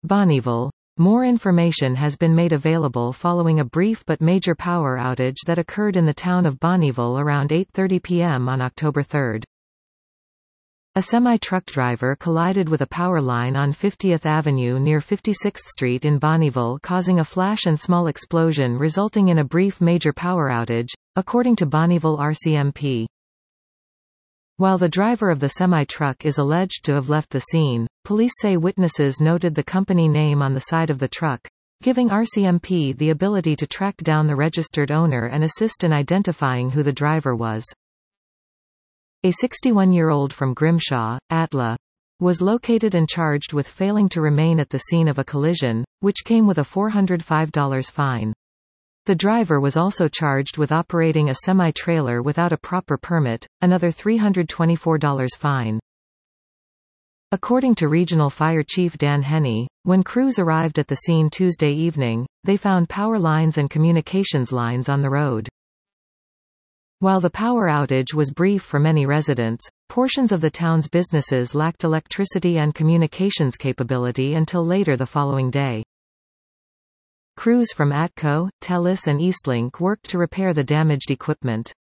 Bonnyville. More information has been made available following a brief but major power outage that occurred in the town of Bonnyville around 8:30 p.m. on October 3. A semi-truck driver collided with a power line on 50th Avenue near 56th Street in Bonnyville, causing a flash and small explosion resulting in a brief major power outage, according to Bonnyville RCMP. While the driver of the semi-truck is alleged to have left the scene, police say witnesses noted the company name on the side of the truck, giving RCMP the ability to track down the registered owner and assist in identifying who the driver was. A 61-year-old from Grimshaw, Atla, was located and charged with failing to remain at the scene of a collision, which came with a $405 fine. The driver was also charged with operating a semi-trailer without a proper permit, another $324 fine. According to Regional Fire Chief Dan Henney, when crews arrived at the scene Tuesday evening, they found power lines and communications lines on the road. While the power outage was brief for many residents, portions of the town's businesses lacked electricity and communications capability until later the following day. Crews from ATCO, TELUS and Eastlink worked to repair the damaged equipment.